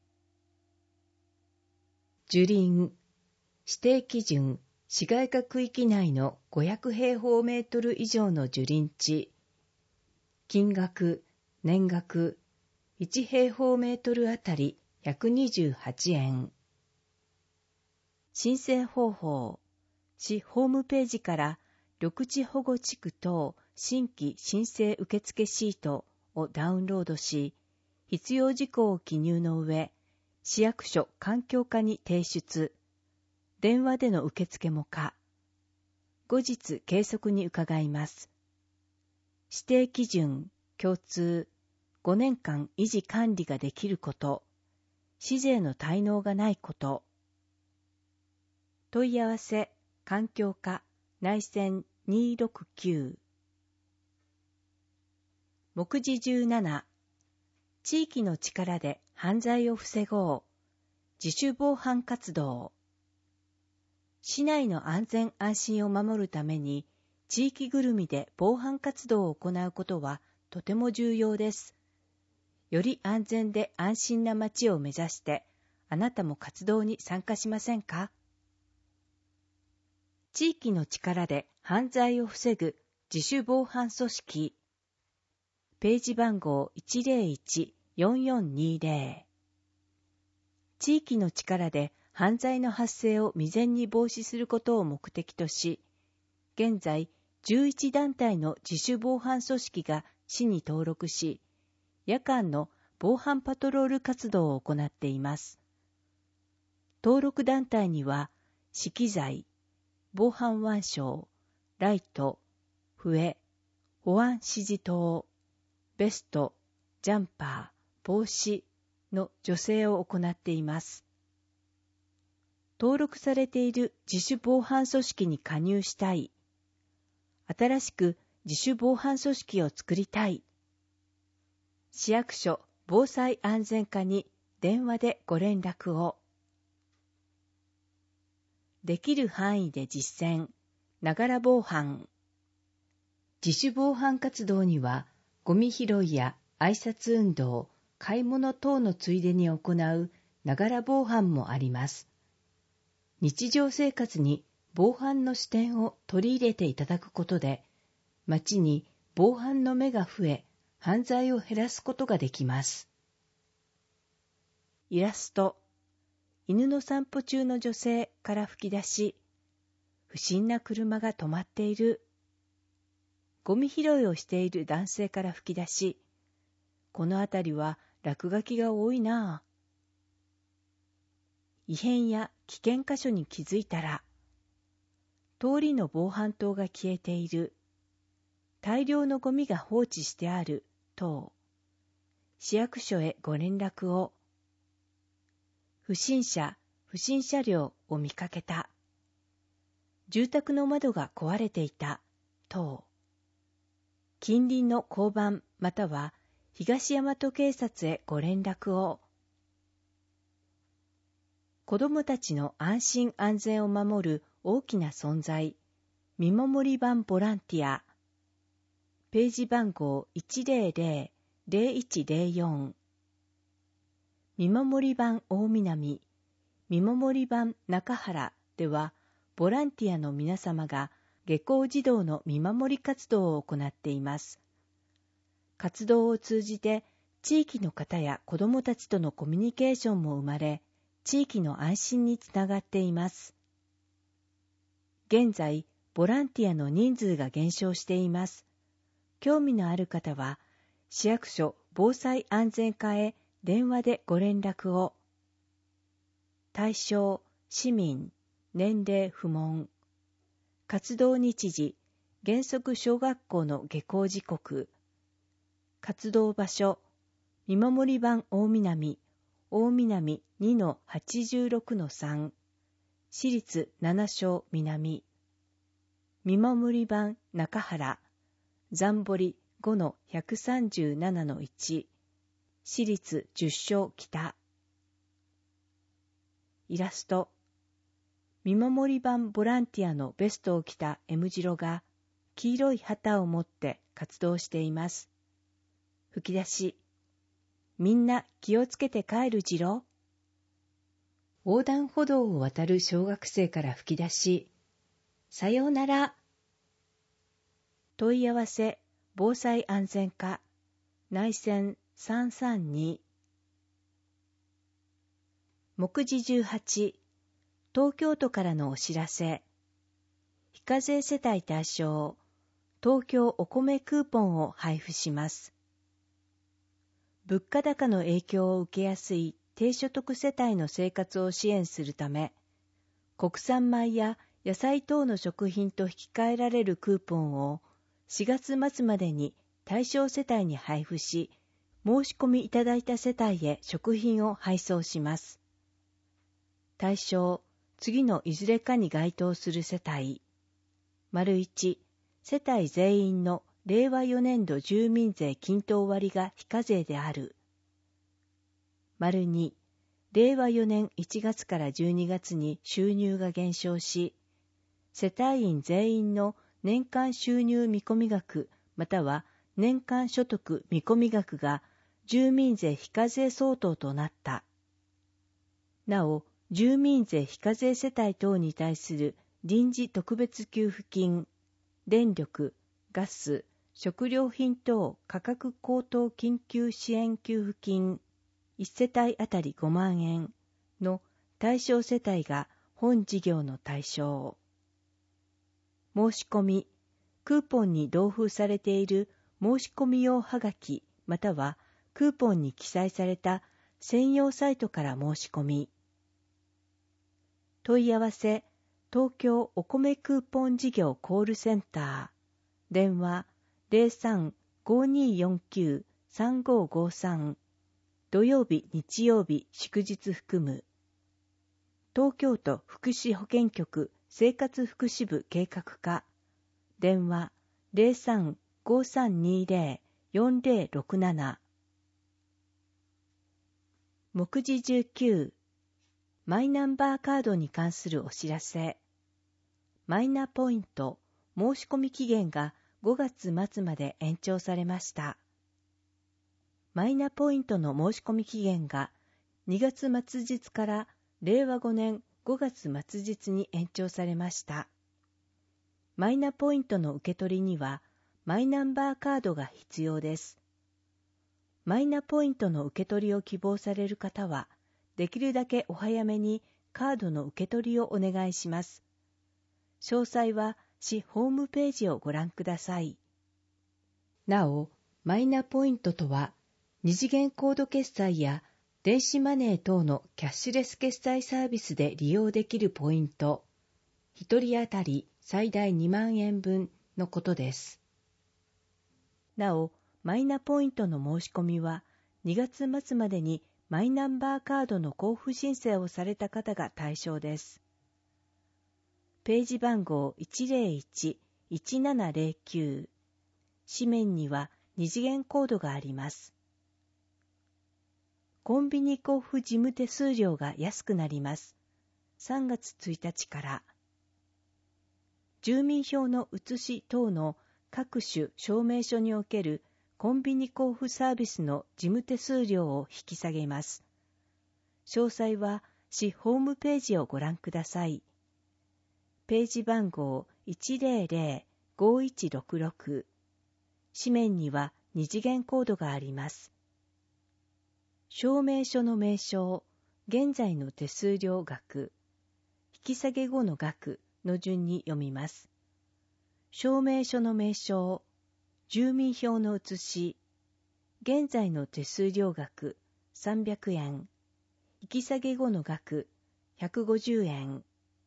[SPEAKER 3] 樹林、指定基準、市街化区域内の500平方メートル以上の樹林地。金額、年額。1平方メートルあたり128円。申請方法。市ホームページから緑地保護地区等新規申請受付シートをダウンロードし、必要事項を記入の上、市役所環境課に提出。電話での受付も可。後日計測に伺います。指定基準、共通、5年間維持管理ができること、市税の滞納がないこと。問い合わせ、環境課、内線269。目次17、 地域の力で犯罪を防ごう。自主防犯活動。市内の安全安心を守るために、地域ぐるみで防犯活動を行うことはとても重要です。より安全で安心な街を目指して、あなたも活動に参加しませんか？地域の力で犯罪を防ぐ自主防犯組織。ページ番号 101-4420。地域の力で犯罪の発生を未然に防止することを目的とし、現在11団体の自主防犯組織が市に登録し、夜間の防犯パトロール活動を行っています。登録団体には、資機材、防犯腕章、ライト、笛、保安指示灯、ベスト、ジャンパー、帽子の助成を行っています。登録されている自主防犯組織に加入したい。新しく自主防犯組織を作りたい。市役所防災安全課に電話でご連絡を。できる範囲で実践、ながら防犯。自主防犯活動には、ゴミ拾いや挨拶運動、買い物等のついでに行うながら防犯もあります。日常生活に防犯の視点を取り入れていただくことで、街に防犯の目が増え、犯罪を減らすことができます。イラスト。犬の散歩中の女性から吹き出し、不審な車が止まっている。ゴミ拾いをしている男性から吹き出し、この辺りは落書きが多いなぁ。異変や危険箇所に気づいたら、通りの防犯灯が消えている。大量のゴミが放置してある、等。市役所へご連絡を。不審者、不審車両を見かけた。住宅の窓が壊れていた、等。近隣の交番または東大和警察へご連絡を。子どもたちの安心安全を守る大きな存在、見守り番ボランティア。ページ番号 100-0104。見守り番大南、見守り番中原では、ボランティアの皆様が下校児童の見守り活動を行っています。活動を通じて、地域の方や子どもたちとのコミュニケーションも生まれ、地域の安心につながっています。現在、ボランティアの人数が減少しています。興味のある方は、市役所防災安全課へ電話でご連絡を。対象、市民、年齢不問。活動日時、原則小学校の下校時刻。活動場所、見守り番大南、大南 2-86-3。市立七小南。見守り番中原、残堀 5-137-1。市立10小北。イラスト。見守り番ボランティアのベストを着た M 字路が黄色い旗を持って活動しています。吹き出し。みんな気をつけて帰るじろ。横断歩道を渡る小学生から吹き出し。さようなら。問い合わせ、防災安全課、内線332。目次18、東京都からのお知らせ。非課税世帯対象、東京お米クーポンを配布します。物価高の影響を受けやすい低所得世帯の生活を支援するため、国産米や野菜等の食品と引き換えられるクーポンを4月末までに対象世帯に配布し、申し込みいただいた世帯へ食品を配送します。対象、次のいずれかに該当する世帯。1、世帯全員の令和4年度住民税均等割が非課税である。 -2、令和4年1月から12月に収入が減少し、世帯員全員の年間収入見込み額または年間所得見込み額が住民税非課税相当となった。なお、住民税非課税世帯等に対する臨時特別給付金、電力、ガス、食料品等価格高騰緊急支援給付金1世帯あたり5万円の対象世帯が本事業の対象。申し込み、クーポンに同封されている申し込み用はがきまたはクーポンに記載された専用サイトから申し込み。問い合わせ、東京お米クーポン事業コールセンター、電話03-5249-3553、土曜日、日曜日、祝日含む。東京都福祉保健局生活福祉部計画課、電話03-5320-4067。目次19、マイナンバーカードに関するお知らせ。マイナポイント申し込み期限が5月末まで延長されました。マイナポイントの申し込み期限が2月末日から令和5年5月末日に延長されました。マイナポイントの受け取りにはマイナンバーカードが必要です。マイナポイントの受け取りを希望される方は、できるだけお早めにカードの受け取りをお願いします。詳細は市ホームページをご覧ください。なお、マイナポイントとは、二次元コード決済や電子マネー等のキャッシュレス決済サービスで利用できるポイント、1人当たり最大2万円分のことです。なお、マイナポイントの申し込みは、2月末までにマイナンバーカードの交付申請をされた方が対象です。ページ番号 101-1709、紙面には二次元コードがあります。コンビニ交付事務手数料が安くなります。3月1日から。住民票の写し等の各種証明書におけるコンビニ交付サービスの事務手数料を引き下げます。詳細は市ホームページをご覧ください。ページ番号 100-5166。紙面には二次元コードがあります。証明書の名称、現在の手数料額、引き下げ後の額の順に読みます。証明書の名称、住民票の写し、現在の手数料額300円、引き下げ後の額150円。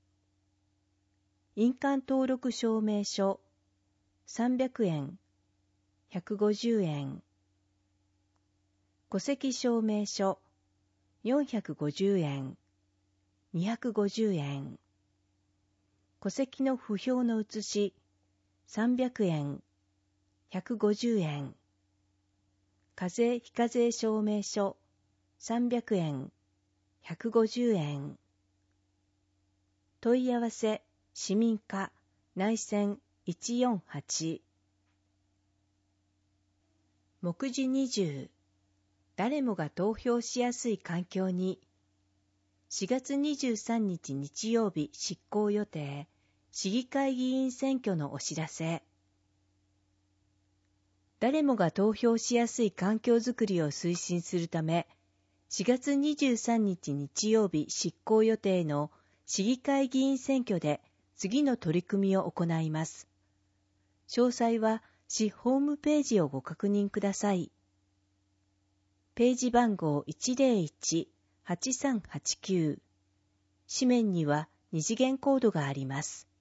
[SPEAKER 3] 印鑑登録証明書300円、150円。戸籍証明書450円、250円。戸籍の不評の写し300円、150円。課税非課税証明書300円、150円。問い合わせ市民課内線148。目次20、誰もが投票しやすい環境に。4月23日日曜日執行予定市議会議員選挙のお知らせ。誰もが投票しやすい環境づくりを推進するため、4月23日日曜日執行予定の市議会議員選挙で次の取り組みを行います。詳細は市ホームページをご確認ください。ページ番号 101-8389。紙面には二次元コードがあります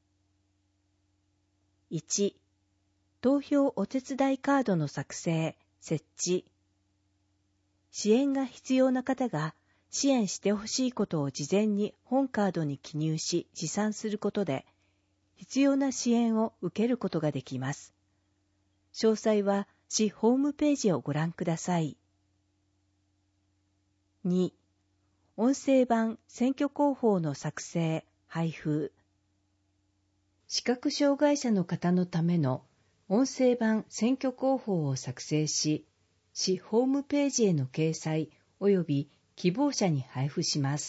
[SPEAKER 3] 。1、投票お手伝いカードの作成、設置。支援が必要な方が支援してほしいことを事前に本カードに記入し持参することで、必要な支援を受けることができます。詳細は市ホームページをご覧ください。 2、音声版選挙広報の作成、配布。視覚障害者の方のための音声版選挙広報を作成し、市ホームページへの掲載及び希望者に配布します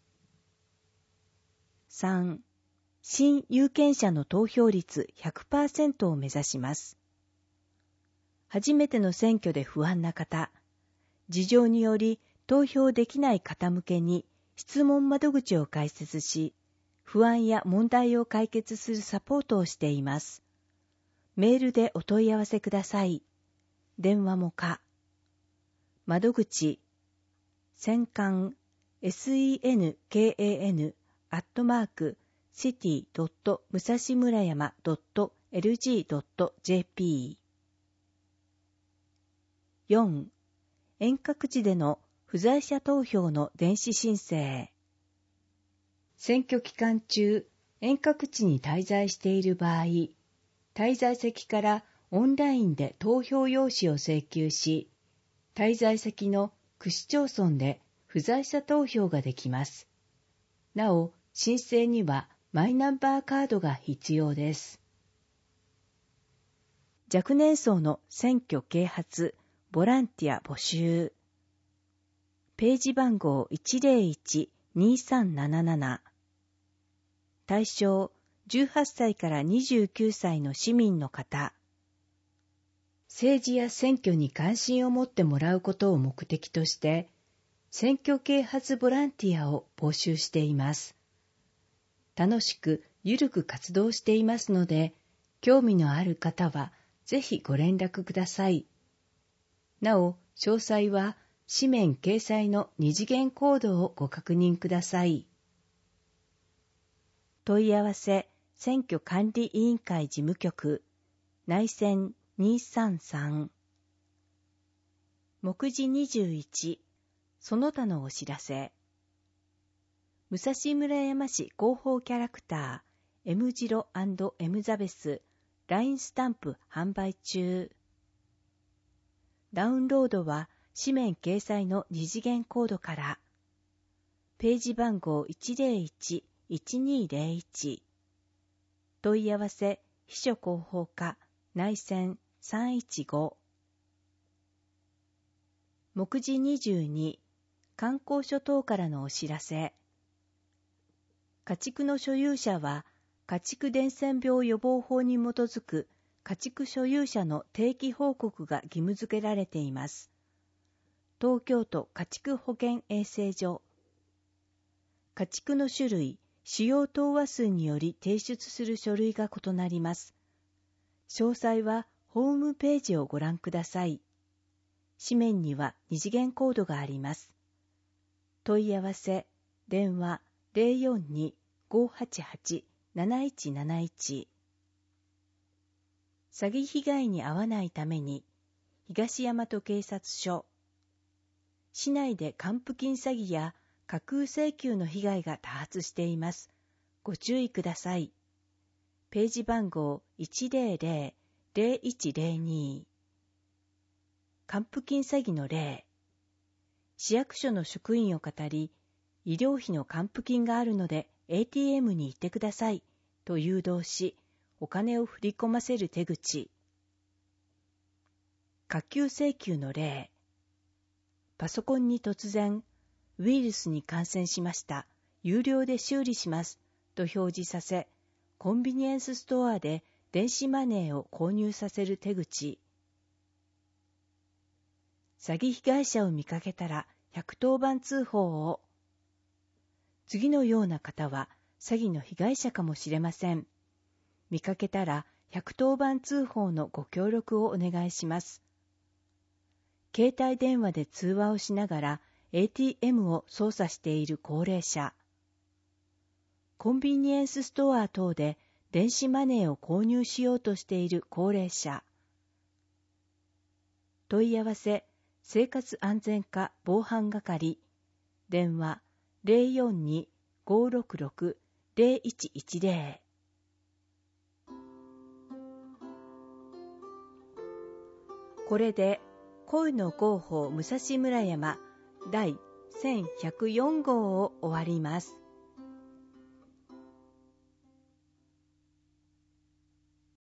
[SPEAKER 3] 。3、新有権者の投票率 100% を目指します。初めての選挙で不安な方、事情により投票できない方向けに質問窓口を開設し、不安や問題を解決するサポートをしています。メールでお問い合わせください。電話も可。窓口、選管 senkan city.musashimurayama.lg.jp 4. 遠隔地での不在者投票の電子申請。選挙期間中、遠隔地に滞在している場合、滞在先からオンラインで投票用紙を請求し、滞在先の区市町村で不在者投票ができます。なお、申請にはマイナンバーカードが必要です。若年層の選挙啓発、ボランティア募集。ページ番号 101-2377。対象、18歳から29歳の市民の方。政治や選挙に関心を持ってもらうことを目的として、選挙啓発ボランティアを募集しています。楽しくゆるく活動していますので、興味のある方はぜひご連絡ください。なお、詳細は紙面掲載の二次元コードをご確認ください。問い合わせ、選挙管理委員会事務局、内線233。目次21、その他のお知らせ。武蔵村山市広報キャラクター、M ジロ&Mザベス、LINE スタンプ販売中。ダウンロードは紙面掲載の二次元コードから。ページ番号 101-1201。問い合わせ、秘書広報課、内線315。目次22、観光所等からのお知らせ。家畜の所有者は、家畜伝染病予防法に基づく家畜所有者の定期報告が義務付けられています。東京都家畜保健衛生所。家畜の種類、使用頭話数により提出する書類が異なります。詳細はホームページをご覧ください。紙面には二次元コードがあります。問い合わせ、電話 042-588-7171。詐欺被害に遭わないために、東大和警察署。市内で還付金詐欺や架空請求の被害が多発しています。ご注意ください。ページ番号 100-0102。還付金詐欺の例。市役所の職員を語り、医療費の還付金があるので ATM に行ってくださいと誘導し、お金を振り込ませる手口。架空請求の例。パソコンに突然、ウイルスに感染しました。有料で修理します。と表示させ、コンビニエンスストアで電子マネーを購入させる手口。詐欺被害者を見かけたら110番通報を。次のような方は詐欺の被害者かもしれません。見かけたら110番通報のご協力をお願いします。携帯電話で通話をしながら ATM を操作している高齢者。コンビニエンスストア等で電子マネーを購入しようとしている高齢者。問い合わせ、生活安全課防犯係。電話 042-566-0110。これで、恋の広報武蔵村山第 1104号を終わります。